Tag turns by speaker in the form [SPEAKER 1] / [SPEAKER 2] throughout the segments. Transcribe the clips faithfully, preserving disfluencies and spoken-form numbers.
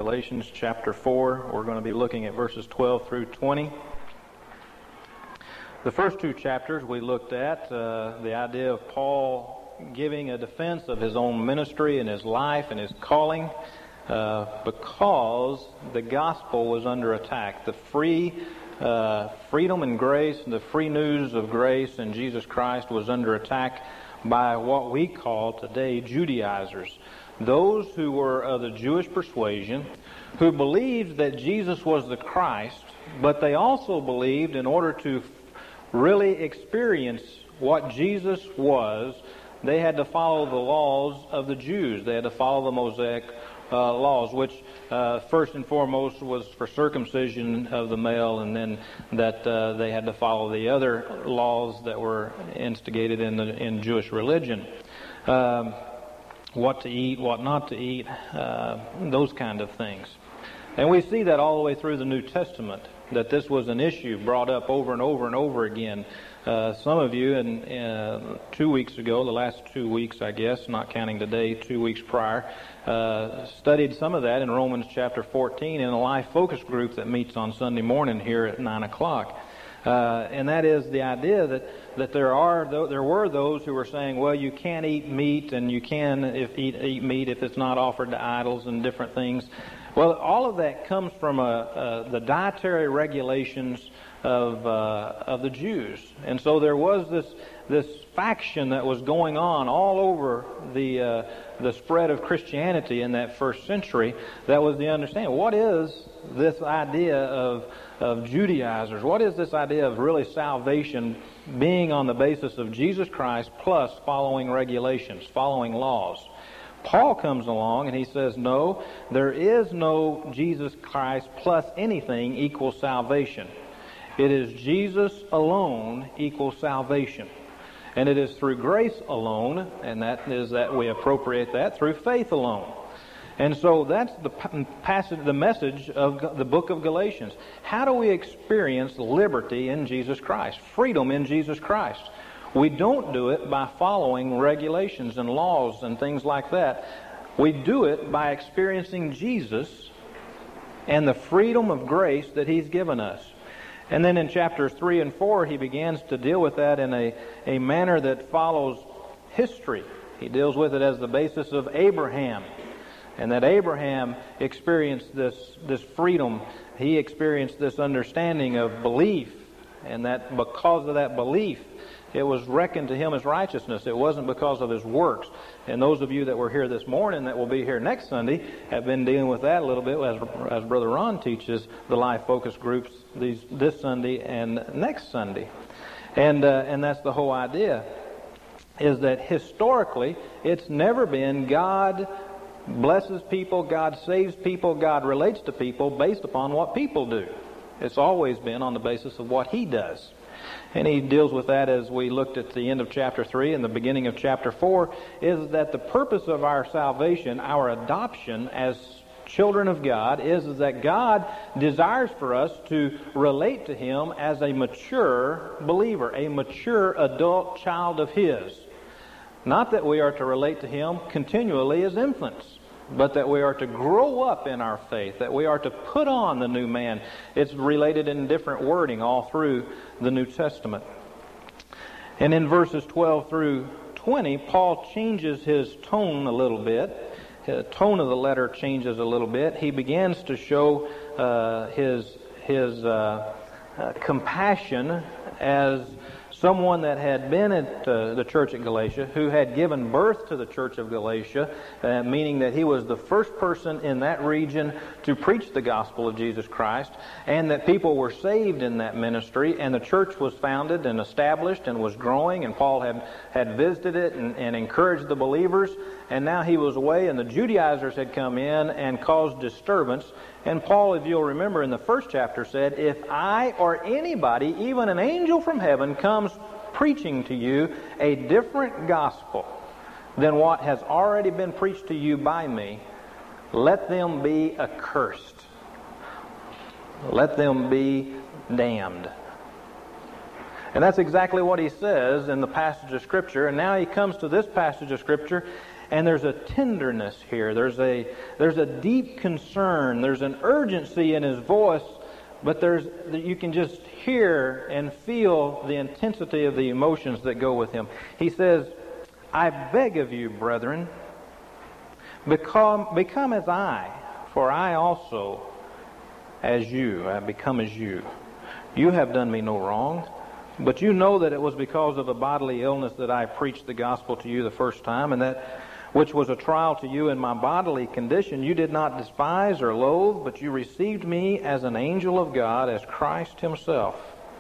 [SPEAKER 1] Galatians chapter four. We're going to be looking at verses twelve through twenty. The first two chapters we looked at, uh, the idea of Paul giving a defense of his own ministry and his life and his calling uh, because the gospel was under attack. The free uh, freedom and grace, the free news of grace in Jesus Christ was under attack by what we call today Judaizers. Those who were of the Jewish persuasion, who believed that Jesus was the Christ, but they also believed in order to really experience what Jesus was, they had to follow the laws of the Jews. They had to follow the Mosaic uh, laws, which uh, first and foremost was for circumcision of the male, and then that uh, they had to follow the other laws that were instigated in the in Jewish religion. Um, what to eat, what not to eat, uh, those kind of things. And we see that all the way through the New Testament, that this was an issue brought up over and over and over again. Uh, some of you, in, uh, two weeks ago, the last two weeks, I guess, not counting today, two weeks prior, uh, studied some of that in Romans chapter fourteen in a life focus group that meets on Sunday morning here at nine o'clock. Uh, and that is the idea that, that there are there were those who were saying, well, you can't eat meat, and you can if eat, eat meat if it's not offered to idols and different things. Well, all of that comes from uh, uh, the dietary regulations of uh, of the Jews, and so there was this this faction that was going on all over the uh, the spread of Christianity in that first century. That was the understanding. What is this idea of of Judaizers? What is this idea of really salvation being on the basis of Jesus Christ plus following regulations, following laws? Paul comes along and he says, no, there is no Jesus Christ plus anything equals salvation. It is Jesus alone equals salvation. And it is through grace alone, and that is that we appropriate that through faith alone. And so that's the passage, the message of the book of Galatians. How do we experience liberty in Jesus Christ, freedom in Jesus Christ? We don't do it by following regulations and laws and things like that. We do it by experiencing Jesus and the freedom of grace that He's given us. And then in chapters three and four, he begins to deal with that in a, a manner that follows history. He deals with it as the basis of Abraham. And that Abraham experienced this, this freedom. He experienced this understanding of belief. And that because of that belief, it was reckoned to him as righteousness. It wasn't because of his works. And those of you that were here this morning that will be here next Sunday have been dealing with that a little bit as, as Brother Ron teaches the life focus groups these this Sunday and next Sunday. And uh, and that's the whole idea, is that historically it's never been God blesses people, God saves people, God relates to people based upon what people do. It's always been on the basis of what He does. And he deals with that as we looked at the end of chapter three and the beginning of chapter four, is that the purpose of our salvation, our adoption as children of God, is, is that God desires for us to relate to Him as a mature believer, a mature adult child of His. Not that we are to relate to Him continually as infants, but that we are to grow up in our faith, that we are to put on the new man. It's related in different wording all through the New Testament. And in verses twelve through twenty, Paul changes his tone a little bit. The tone of the letter changes a little bit. He begins to show uh, his, his uh, uh, compassion as someone that had been at uh, the church at Galatia, who had given birth to the church of Galatia, uh, meaning that he was the first person in that region to preach the gospel of Jesus Christ, and that people were saved in that ministry, and the church was founded and established and was growing, and Paul had, had visited it and, and encouraged the believers, and now he was away, and the Judaizers had come in and caused disturbance. And Paul, if you'll remember in the first chapter, said, if I or anybody, even an angel from heaven, comes preaching to you a different gospel than what has already been preached to you by me, let them be accursed. Let them be damned. And that's exactly what he says in the passage of Scripture. And now he comes to this passage of Scripture, And there's a tenderness here. There's a there's a deep concern. There's an urgency in his voice, but there's you can just hear and feel the intensity of the emotions that go with him. He says, "I beg of you, brethren, become become as I, for I also as you, I become as you. You have done me no wrong, but you know that it was because of a bodily illness that I preached the gospel to you the first time, and that which was a trial to you in my bodily condition, you did not despise or loathe, but you received me as an angel of God, as Christ himself.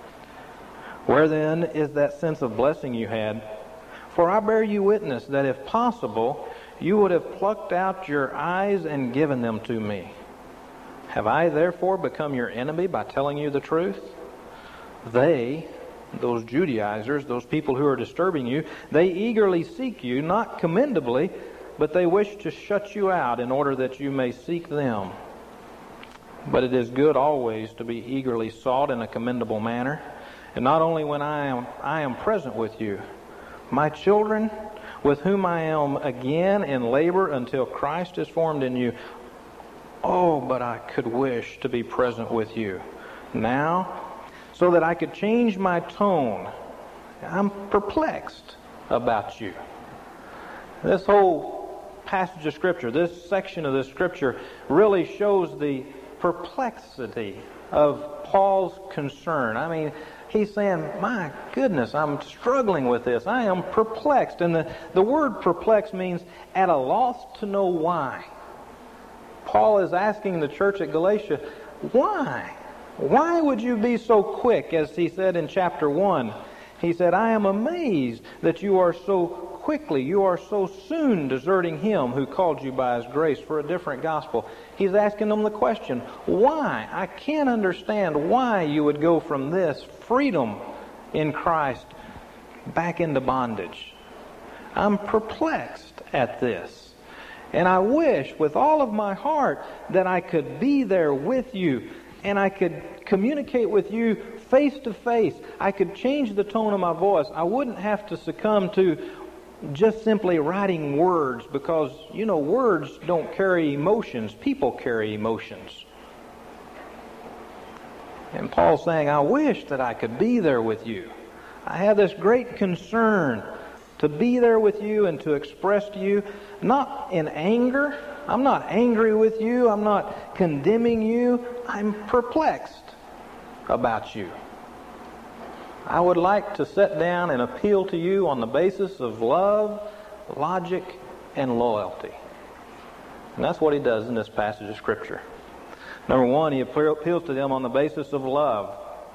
[SPEAKER 1] Where then is that sense of blessing you had? For I bear you witness that if possible, you would have plucked out your eyes and given them to me. Have I therefore become your enemy by telling you the truth? They, those Judaizers, those people who are disturbing you, they eagerly seek you, not commendably, but they wish to shut you out in order that you may seek them. But it is good always to be eagerly sought in a commendable manner, and not only when I am, I am present with you. My children, with whom I am again in labor until Christ is formed in you. Oh, but I could wish to be present with you now, so that I could change my tone. I'm perplexed about you." This whole passage of Scripture, this section of the Scripture, really shows the perplexity of Paul's concern. I mean, he's saying, my goodness, I'm struggling with this. I am perplexed. And the, the word perplexed means at a loss to know why. Paul is asking the church at Galatia, why? Why would you be so quick, as he said in chapter one? He said, I am amazed that you are so quickly, you are so soon deserting him who called you by his grace for a different gospel. He's asking them the question, why? I can't understand why you would go from this freedom in Christ back into bondage. I'm perplexed at this. And I wish with all of my heart that I could be there with you and I could communicate with you face to face. I could change the tone of my voice. I wouldn't have to succumb to just simply writing words, because, you know, words don't carry emotions. People carry emotions. And Paul's saying, I wish that I could be there with you. I have this great concern to be there with you and to express to you, not in anger. I'm not angry with you. I'm not condemning you. I'm perplexed about you. I would like to sit down and appeal to you on the basis of love, logic, and loyalty. And that's what he does in this passage of Scripture. Number one, he appeals to them on the basis of love.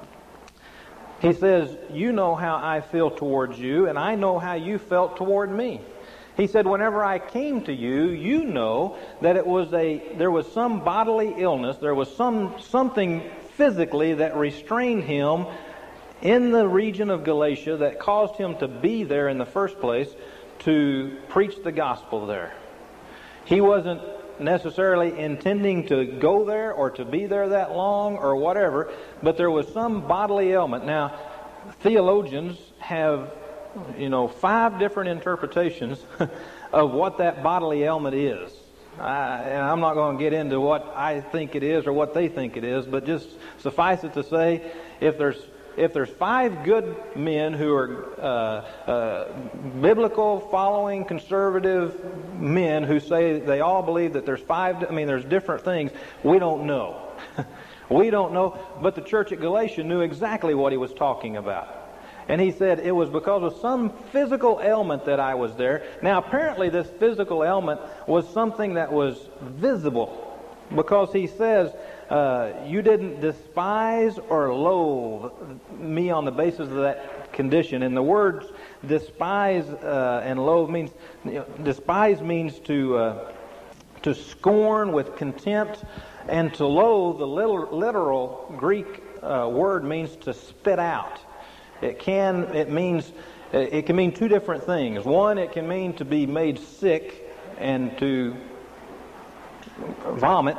[SPEAKER 1] He says, you know how I feel towards you, and I know how you felt toward me. He said, whenever I came to you, you know that it was a there was some bodily illness, there was some something physically that restrained him in the region of Galatia that caused him to be there in the first place to preach the gospel there. He wasn't necessarily intending to go there or to be there that long or whatever, but there was some bodily ailment. Now, theologians have, you know, five different interpretations of what that bodily ailment is. I, and I'm not going to get into what I think it is or what they think it is, but just suffice it to say, if there's If there's five good men who are uh, uh, biblical, following, conservative men who say they all believe that there's five, I mean, there's different things, we don't know. We don't know, but the church at Galatia knew exactly what he was talking about. And he said it was because of some physical ailment that I was there. Now, apparently this physical ailment was something that was visible, because he says, Uh, you didn't despise or loathe me on the basis of that condition. And the words despise uh, and loathe means, you know, despise means to uh, to scorn with contempt, and to loathe, the literal, literal Greek uh, word means to spit out. It can it means it can mean two different things. One, it can mean to be made sick and to vomit.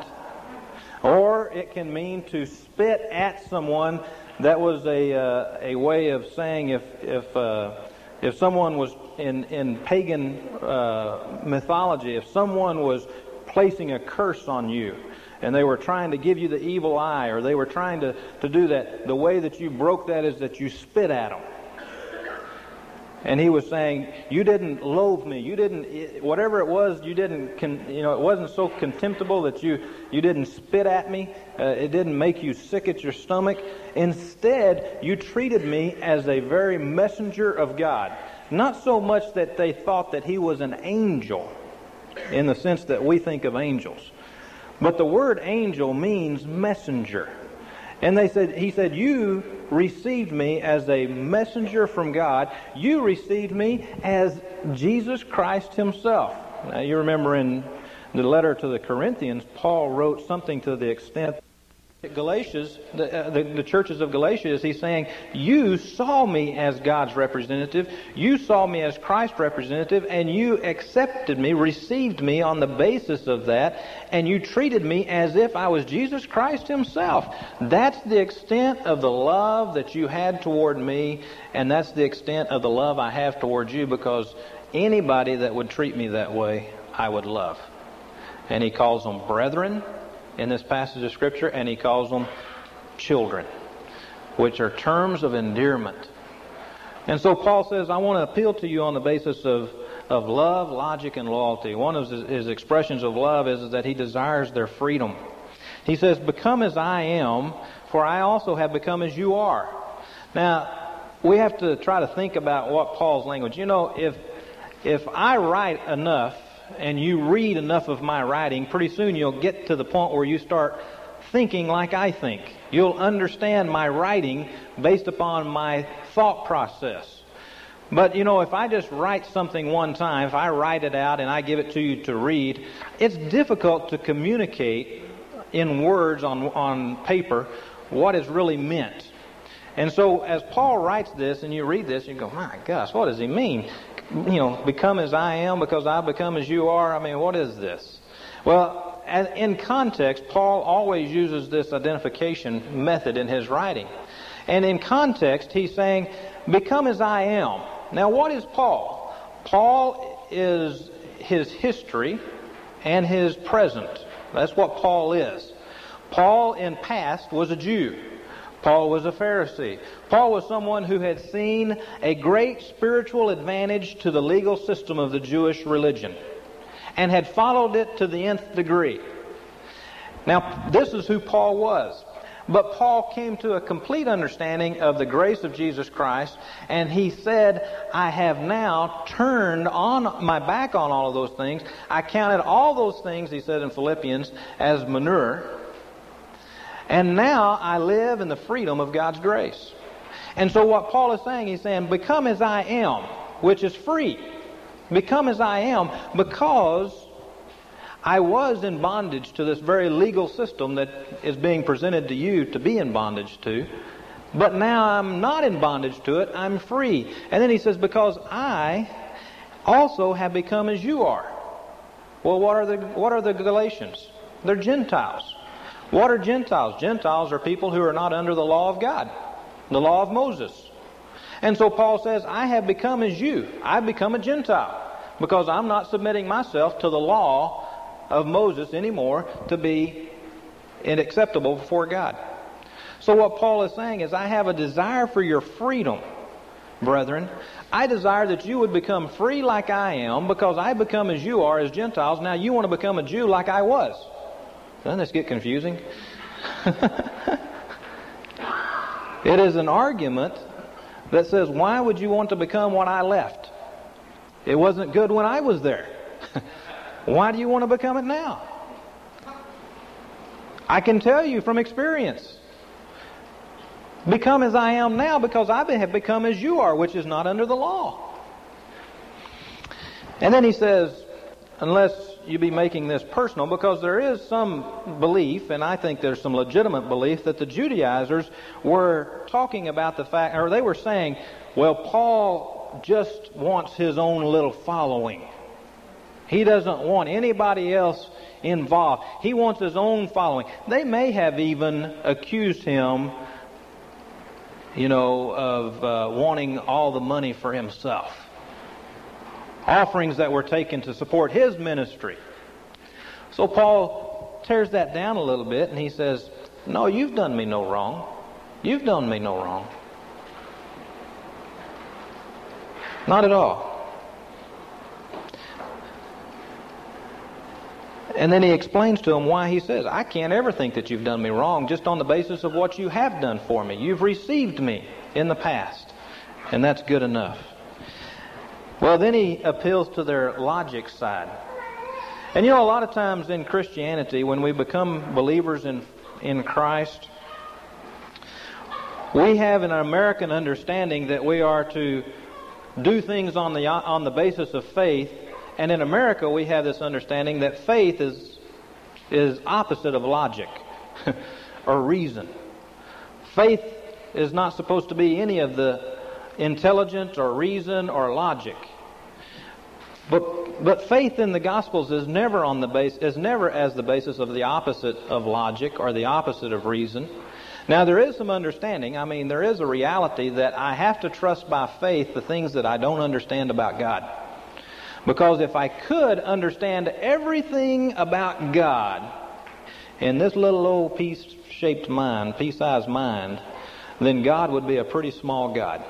[SPEAKER 1] Or it can mean to spit at someone. That was a uh, a way of saying if if uh, if someone was in, in pagan uh, mythology, if someone was placing a curse on you, and they were trying to give you the evil eye, or they were trying to, to do that, the way that you broke that is that you spit at them. And he was saying, you didn't loathe me. You didn't, whatever it was, you didn't, you know, it wasn't so contemptible that you, you didn't spit at me. Uh, it didn't make you sick at your stomach. Instead, you treated me as a very messenger of God. Not so much that they thought that he was an angel, in the sense that we think of angels. But the word angel means messenger. And they said, he said, you received me as a messenger from God. You received me as Jesus Christ himself. Now, you remember in the letter to the Corinthians, Paul wrote something to the extent, Galatians, the, uh, the, the churches of Galatia, he's saying, you saw me as God's representative, you saw me as Christ's representative, and you accepted me, received me on the basis of that, and you treated me as if I was Jesus Christ himself. That's the extent of the love that you had toward me, and that's the extent of the love I have towards you, because anybody that would treat me that way, I would love. And he calls them brethren in this passage of Scripture, and he calls them children, which are terms of endearment. And so Paul says, I want to appeal to you on the basis of, of love, logic, and loyalty. One of his, his expressions of love is, is that he desires their freedom. He says, become as I am, for I also have become as you are. Now, we have to try to think about what Paul's language. You know, if if I write enough, and you read enough of my writing, pretty soon you'll get to the point where you start thinking like I think. You'll understand my writing based upon my thought process. But, you know, if I just write something one time, if I write it out and I give it to you to read, it's difficult to communicate in words on, on paper what is really meant. And so as Paul writes this and you read this, you go, my gosh, what does he mean? You know, become as I am because I become as you are. I mean, what is this? Well, as, in context, Paul always uses this identification method in his writing. And in context, he's saying, become as I am. Now, what is Paul? Paul is his history and his present. That's what Paul is. Paul in past was a Jew. Paul was a Pharisee. Paul was someone who had seen a great spiritual advantage to the legal system of the Jewish religion and had followed it to the nth degree. Now, this is who Paul was. But Paul came to a complete understanding of the grace of Jesus Christ, and he said, I have now turned on my back on all of those things. I counted all those things, he said in Philippians, as manure. And now I live in the freedom of God's grace. And so what Paul is saying, he's saying, become as I am, which is free. Become as I am because I was in bondage to this very legal system that is being presented to you to be in bondage to. But now I'm not in bondage to it. I'm free. And then he says, because I also have become as you are. Well, what are the, what are the Galatians? They're Gentiles. What are Gentiles? Gentiles are people who are not under the law of God, the law of Moses. And so Paul says, I have become as you. I've become a Gentile because I'm not submitting myself to the law of Moses anymore to be acceptable before God. So what Paul is saying is, I have a desire for your freedom, brethren. I desire that you would become free like I am because I become as you are as Gentiles. Now you want to become a Jew like I was. Doesn't this get confusing? It is an argument that says, why would you want to become what I left? It wasn't good when I was there. Why do you want to become it now? I can tell you from experience. Become as I am now because I have become as you are, which is not under the law. And then he says, unless you be making this personal, because there is some belief, and I think there's some legitimate belief, that the Judaizers were talking about the fact, or they were saying, well, Paul just wants his own little following. He doesn't want anybody else involved. He wants his own following. They may have even accused him you know, of uh, wanting all the money for himself. Offerings that were taken to support his ministry. So Paul tears that down a little bit and he says, no, you've done me no wrong. You've done me no wrong. Not at all. And then he explains to him why he says, I can't ever think that you've done me wrong just on the basis of what you have done for me. You've received me in the past, and that's good enough. Well, then he appeals to their logic side. And you know, a lot of times in Christianity, when we become believers in, in Christ, we have an American understanding that we are to do things on the on the basis of faith. And in America, we have this understanding that faith is is opposite of logic or reason. Faith is not supposed to be any of the intelligence or reason or logic. But but faith in the Gospels is never on the base is never as the basis of the opposite of logic or the opposite of reason. Now there is some understanding. I mean, there is a reality that I have to trust by faith the things that I don't understand about God. Because if I could understand everything about God in this little old pea-shaped mind, pea-sized mind, then God would be a pretty small God.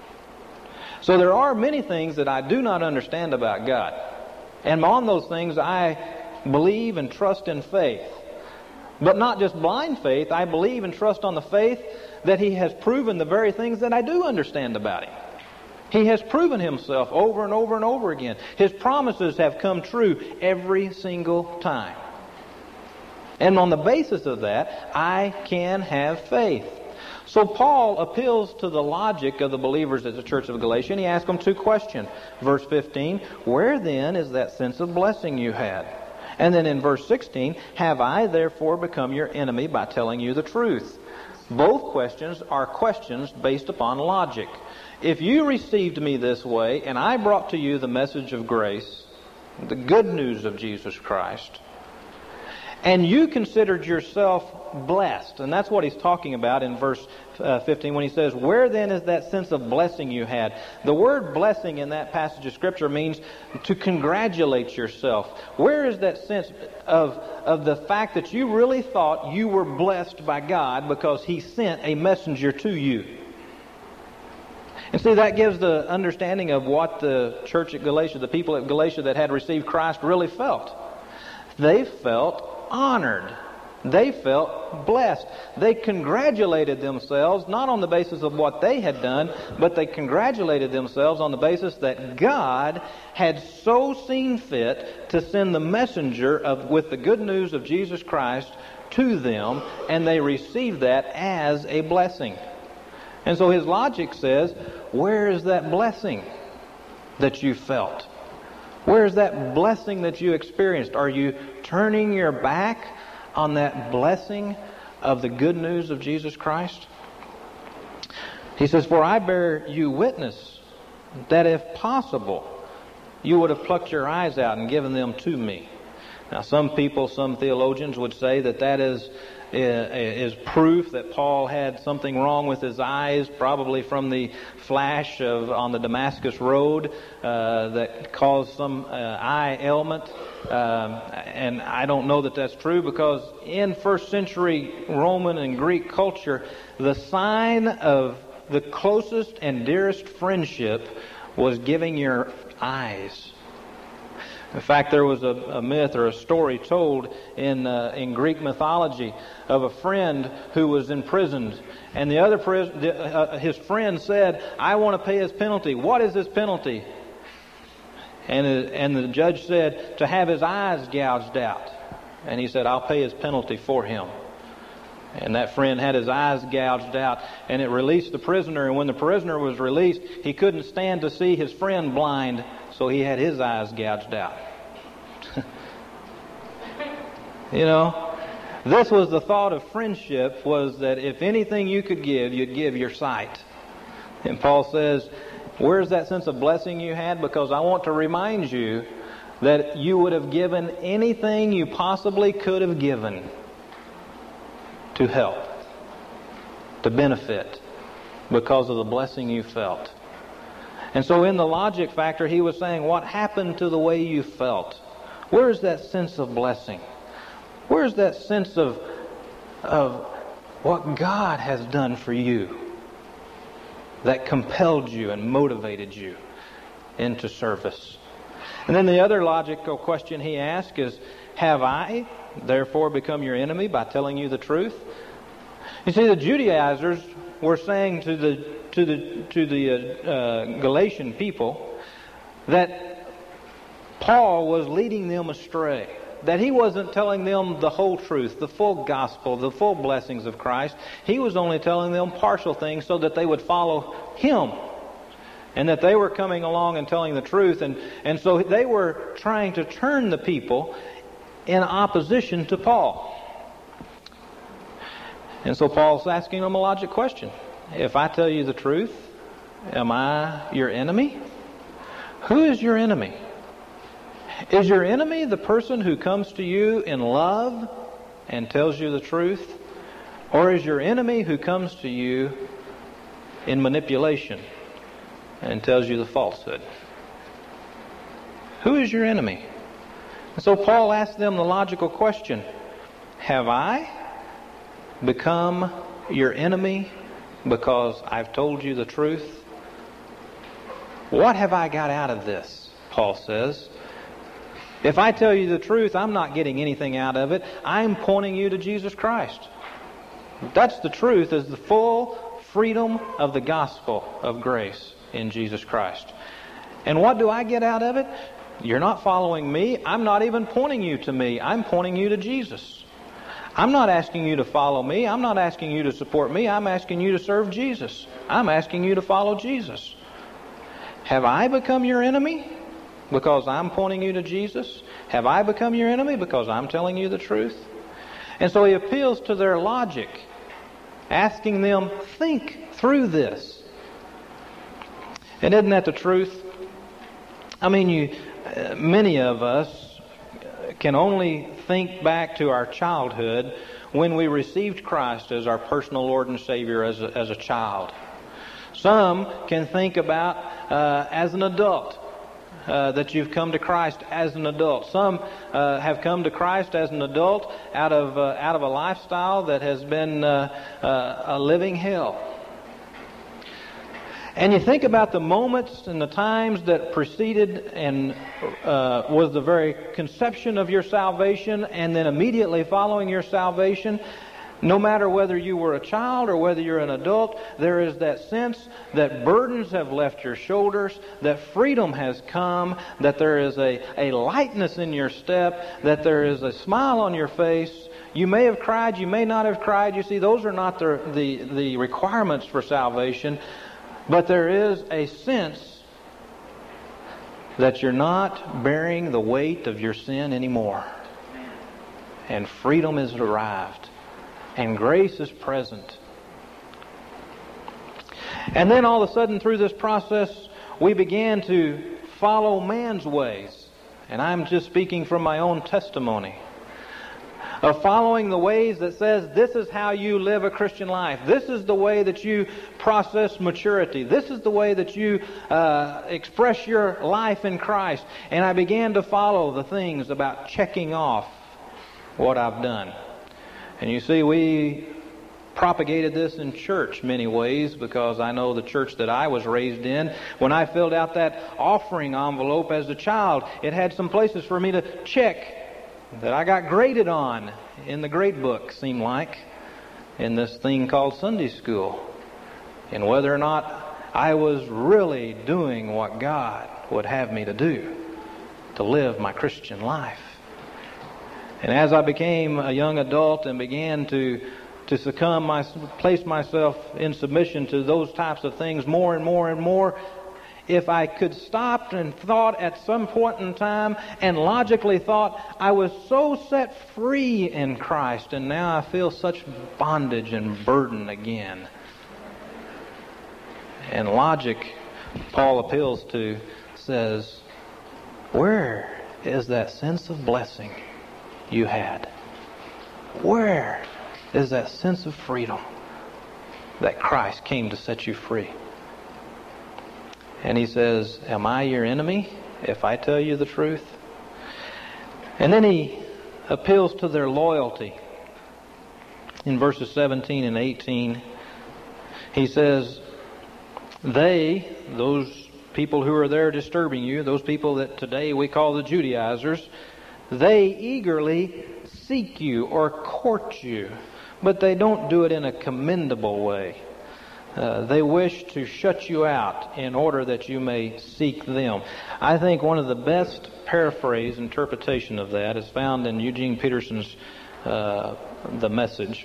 [SPEAKER 1] So there are many things that I do not understand about God. And on those things I believe and trust in faith. But not just blind faith. I believe and trust on the faith that He has proven the very things that I do understand about Him. He has proven Himself over and over and over again. His promises have come true every single time. And on the basis of that, I can have faith. So Paul appeals to the logic of the believers at the church of Galatia, and he asks them two questions. Verse fifteen, where then is that sense of blessing you had? And then in verse sixteen, have I therefore become your enemy by telling you the truth? Both questions are questions based upon logic. If you received me this way, and I brought to you the message of grace, the good news of Jesus Christ, and you considered yourself blessed, and that's what he's talking about in verse uh, fifteen when he says, where then is that sense of blessing you had? The word blessing in that passage of Scripture means to congratulate yourself. Where is that sense of, of the fact that you really thought you were blessed by God because He sent a messenger to you? And see, that gives the understanding of what the church at Galatia, the people at Galatia that had received Christ really felt. They felt honored. They felt blessed. They congratulated themselves not on the basis of what they had done, but they congratulated themselves on the basis that God had so seen fit to send the messenger of with the good news of Jesus Christ to them, and they received that as a blessing. And so his logic says, where is that blessing that you felt? Where is that blessing that you experienced? Are you turning your back on that blessing of the good news of Jesus Christ? He says, for I bear you witness that if possible, you would have plucked your eyes out and given them to me. Now some people, some theologians would say that that is is proof that Paul had something wrong with his eyes, probably from the flash of on the Damascus Road uh, that caused some uh, eye ailment. Um, and I don't know that that's true, because in first century Roman and Greek culture, the sign of the closest and dearest friendship was giving your eyes. In fact, there was a, a myth or a story told in uh, in Greek mythology of a friend who was imprisoned, and the other pris- uh, his friend said, "I want to pay his penalty. What is his penalty?" And uh, and the judge said, "To have his eyes gouged out." And he said, "I'll pay his penalty for him." And that friend had his eyes gouged out, and it released the prisoner. And when the prisoner was released, he couldn't stand to see his friend blind, so he had his eyes gouged out. You know, this was the thought of friendship, was that if anything you could give, you'd give your sight. And Paul says, where's that sense of blessing you had? Because I want to remind you that you would have given anything you possibly could have given to help, to benefit because of the blessing you felt. And so in the logic factor, he was saying, what happened to the way you felt? Where's that sense of blessing? Where's that sense of, of what God has done for you that compelled you and motivated you into service? And then the other logical question he asked is, have I therefore become your enemy by telling you the truth? You see, the Judaizers were saying to the to the to the uh, uh, Galatian people that Paul was leading them astray, that he wasn't telling them the whole truth, the full gospel, the full blessings of Christ. He was only telling them partial things so that they would follow him, and that they were coming along and telling the truth, and, and so they were trying to turn the people in opposition to Paul. And so Paul's asking them a logic question. If I tell you the truth, am I your enemy? Who is your enemy? Is your enemy the person who comes to you in love and tells you the truth? Or is your enemy who comes to you in manipulation and tells you the falsehood? Who is your enemy? And so Paul asked them the logical question, have I become your enemy because I've told you the truth? What have I got out of this? Paul says. If I tell you the truth, I'm not getting anything out of it. I'm pointing you to Jesus Christ. That's the truth, is the full freedom of the gospel of grace in Jesus Christ. And what do I get out of it? You're not following me. I'm not even pointing you to me. I'm pointing you to Jesus. I'm not asking you to follow me. I'm not asking you to support me. I'm asking you to serve Jesus. I'm asking you to follow Jesus. Have I become your enemy because I'm pointing you to Jesus? Have I become your enemy because I'm telling you the truth? And so he appeals to their logic, asking them, think through this. And isn't that the truth? I mean, you, uh, many of us can only think back to our childhood when we received Christ as our personal Lord and Savior as a, as a child. Some can think about uh, as an adult, uh, that you've come to Christ as an adult. Some uh, have come to Christ as an adult out of uh, out of a lifestyle that has been uh, uh, a living hell. And you think about the moments and the times that preceded and uh, was the very conception of your salvation, and then immediately following your salvation. No matter whether you were a child or whether you're an adult, there is that sense that burdens have left your shoulders, that freedom has come, that there is a, a lightness in your step, that there is a smile on your face. You may have cried, you may not have cried. You see, those are not the, the, the requirements for salvation. But there is a sense that you're not bearing the weight of your sin anymore. And freedom has arrived. And grace is present. And then all of a sudden through this process, we began to follow man's ways. And I'm just speaking from my own testimony. Of following the ways that says, this is how you live a Christian life. This is the way that you process maturity. This is the way that you uh, express your life in Christ. And I began to follow the things about checking off what I've done. And you see, we propagated this in church many ways, because I know the church that I was raised in, when I filled out that offering envelope as a child, it had some places for me to check that I got graded on in the grade book, seemed like, in this thing called Sunday school, and whether or not I was really doing what God would have me to do to live my Christian life. And as I became a young adult and began to to succumb, my, place myself in submission to those types of things more and more and more, if I could stop and thought at some point in time and logically thought, I was so set free in Christ, and now I feel such bondage and burden again. And logic, Paul appeals to, says, where is that sense of blessing you had? Where is that sense of freedom? that Christ came to set you free. And he says, am I your enemy if I tell you the truth? And then he appeals to their loyalty. In verses seventeen and eighteen, he says, they, those people who are there disturbing you, those people that today we call the Judaizers, they eagerly seek you or court you, but they don't do it in a commendable way. Uh, they wish to shut you out in order that you may seek them. I think one of the best paraphrase interpretation of that is found in Eugene Peterson's uh, The Message.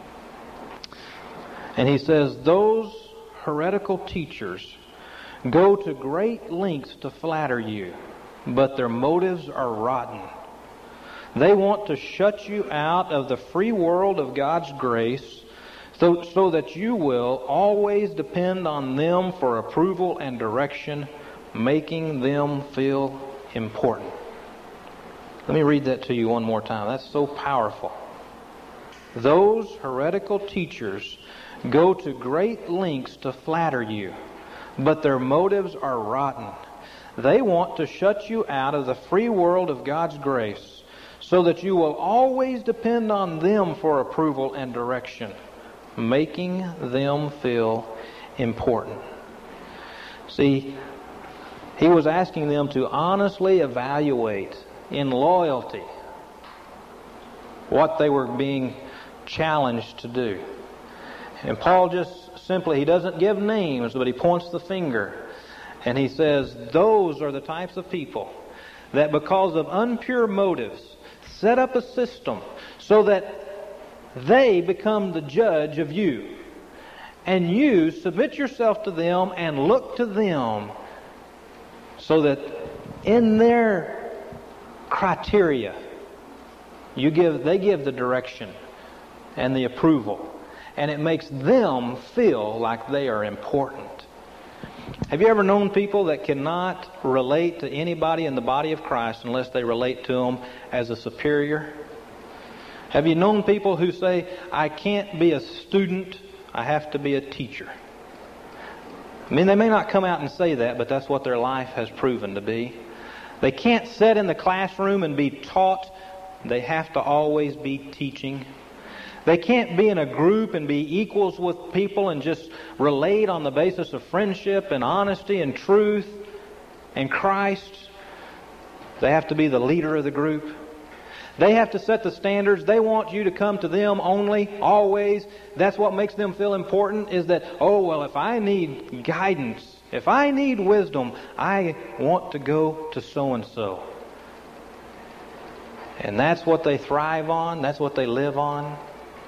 [SPEAKER 1] And he says, those heretical teachers go to great lengths to flatter you, but their motives are rotten. They want to shut you out of the free world of God's grace so, so that you will always depend on them for approval and direction, making them feel important. Let me read that to you one more time. That's so powerful. Those heretical teachers go to great lengths to flatter you, but their motives are rotten. They want to shut you out of the free world of God's grace so that you will always depend on them for approval and direction, making them feel important. See, he was asking them to honestly evaluate in loyalty what they were being challenged to do. And Paul just simply, he doesn't give names, but he points the finger. And he says, those are the types of people that because of impure motives set up a system so that they become the judge of you. And you submit yourself to them and look to them so that in their criteria, you give, they give the direction and the approval. And it makes them feel like they are important. Have you ever known people that cannot relate to anybody in the body of Christ unless they relate to them as a superior? Have you known people who say, I can't be a student, I have to be a teacher? I mean, they may not come out and say that, but that's what their life has proven to be. They can't sit in the classroom and be taught. They have to always be teaching. They can't be in a group and be equals with people and just relate on the basis of friendship and honesty and truth and Christ. They have to be the leader of the group. They have to set the standards. They want you to come to them only, always. That's what makes them feel important, is that, oh, well, if I need guidance, if I need wisdom, I want to go to so-and-so. And that's what they thrive on. That's what they live on.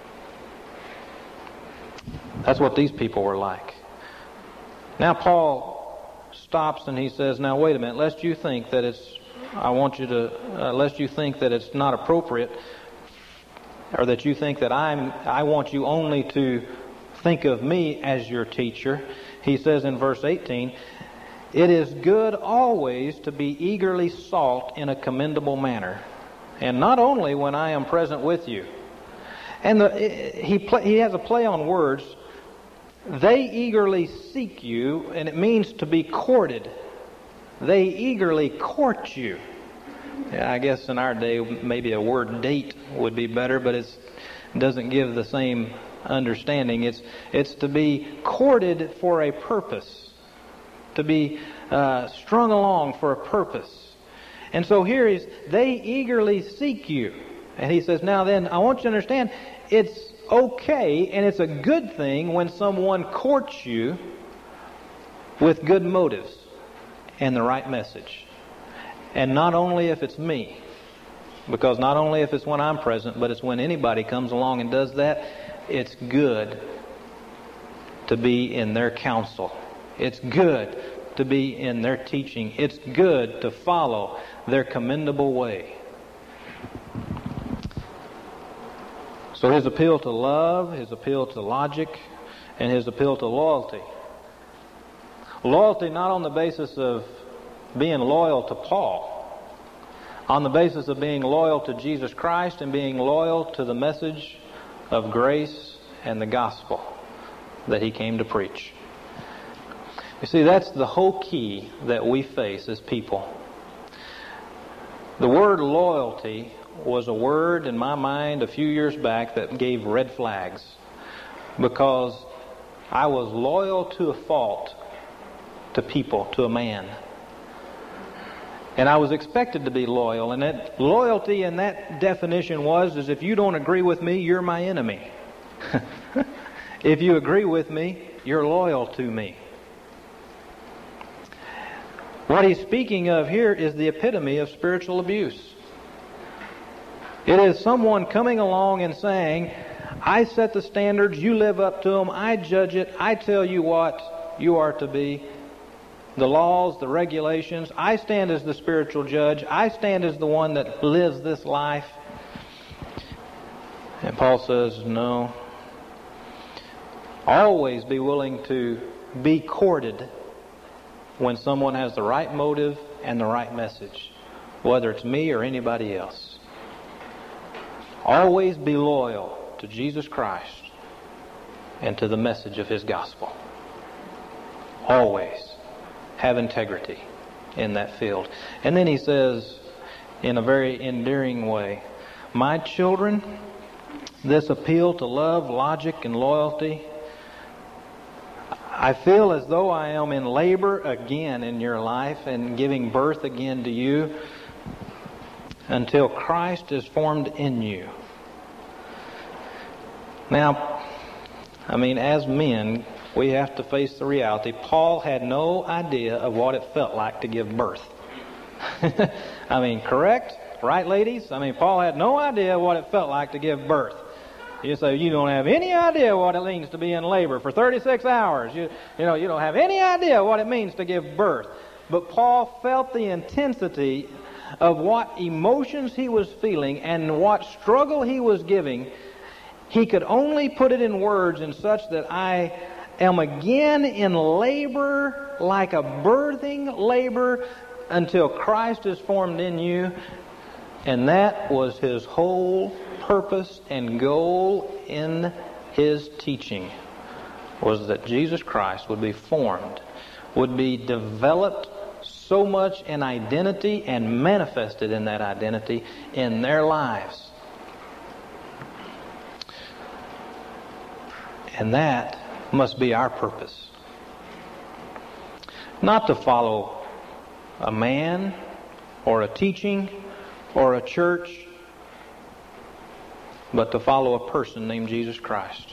[SPEAKER 1] That's what these people were like. Now Paul stops and he says, now wait a minute, lest you think that it's, I want you to, uh, lest you think that it's not appropriate, or that you think that I'm, I want you only to think of me as your teacher. He says in verse eighteen, it is good always to be eagerly sought in a commendable manner, and not only when I am present with you. And the, he play, he has a play on words. They eagerly seek you, and it means to be courted. They eagerly court you. Yeah, I guess in our day maybe a word date would be better, but it's, it doesn't give the same understanding. It's it's to be courted for a purpose, to be uh, strung along for a purpose. And so here is, they eagerly seek you. And he says, now then, I want you to understand, it's okay and it's a good thing when someone courts you with good motives and the right message. And not only if it's me, because not only if it's when I'm present, but it's when anybody comes along and does that, it's good to be in their counsel. It's good to be in their teaching. It's good to follow their commendable way. So his appeal to love, his appeal to logic, and his appeal to loyalty. Loyalty not on the basis of being loyal to Paul, on the basis of being loyal to Jesus Christ and being loyal to the message of grace and the gospel. that he came to preach. You see, that's the whole key that we face as people. The word loyalty was a word in my mind a few years back that gave red flags, because I was loyal to a fault, to people, to a man. And I was expected to be loyal, and that loyalty in that definition was, is if you don't agree with me, you're my enemy. If you agree with me, you're loyal to me. What he's speaking of here is the epitome of spiritual abuse. It is someone coming along and saying, I set the standards, you live up to them, I judge it, I tell you what you are to be. The laws, the regulations, I stand as the spiritual judge, I stand as the one that lives this life. And Paul says, no. Always be willing to be courted when someone has the right motive and the right message, whether it's me or anybody else. Always be loyal to Jesus Christ and to the message of His gospel. Always have integrity in that field. And then he says, in a very endearing way, my children, this appeal to love, logic, and loyalty, I feel as though I am in labor again in your life and giving birth again to you until Christ is formed in you. Now, I mean, as men, we have to face the reality. Paul had no idea of what it felt like to give birth. I mean, correct? Right, ladies? I mean, Paul had no idea what it felt like to give birth. You say, you don't have any idea what it means to be in labor for thirty-six hours. You, you know, you don't have any idea what it means to give birth. But Paul felt the intensity of what emotions he was feeling and what struggle he was giving. He could only put it in words in such that I am again in labor, like a birthing labor, until Christ is formed in you. And that was his whole purpose and goal in his teaching, was that Jesus Christ would be formed, would be developed so much in identity and manifested in that identity in their lives. And that must be our purpose. Not to follow a man or a teaching or a church, but to follow a person named Jesus Christ.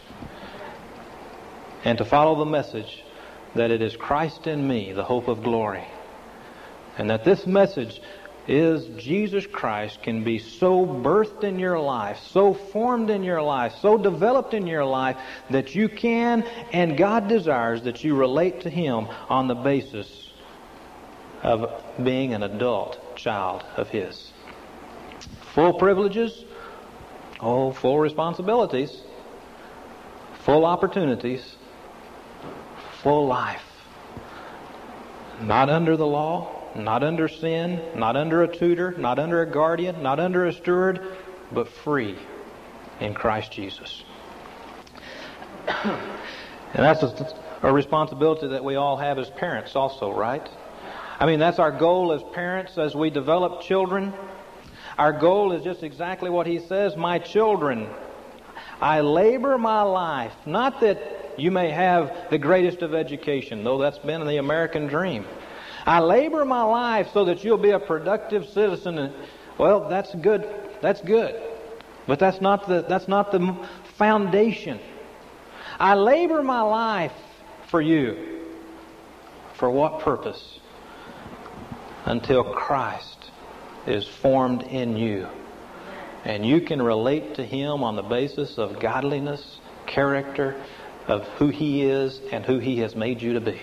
[SPEAKER 1] And to follow the message that it is Christ in me, the hope of glory. And that this message is Jesus Christ can be so birthed in your life, so formed in your life, so developed in your life that you can, and God desires that you relate to Him on the basis of being an adult child of His. Full privileges, oh, full responsibilities, full opportunities, full life. Not under the law, not under sin, not under a tutor, not under a guardian, not under a steward, but free in Christ Jesus. And that's a, a responsibility that we all have as parents also, right? I mean, that's our goal as parents as we develop children. Our goal is just exactly what he says, my children, I labor my life, not that you may have the greatest of education, though that's been the American dream. I labor my life so that you'll be a productive citizen. And, well, that's good. That's good. But that's not the that's not the foundation. I labor my life for you. For what purpose? Until Christ is formed in you. And you can relate to Him on the basis of godliness, character, of who He is and who He has made you to be.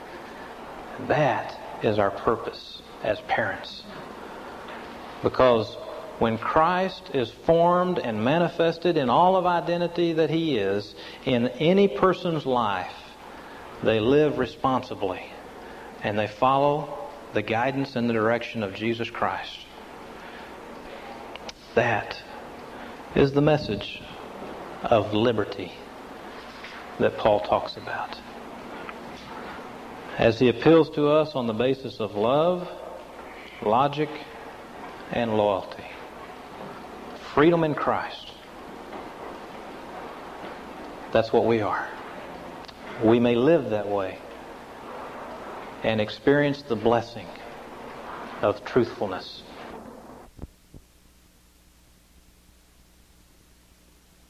[SPEAKER 1] That is our purpose as parents. Because when Christ is formed and manifested in all of identity that He is in any person's life, they live responsibly and they follow the guidance and the direction of Jesus Christ. That is the message of liberty. that Paul talks about. As he appeals to us on the basis of love, logic, and loyalty. Freedom in Christ. That's what we are. We may live that way and experience the blessing of truthfulness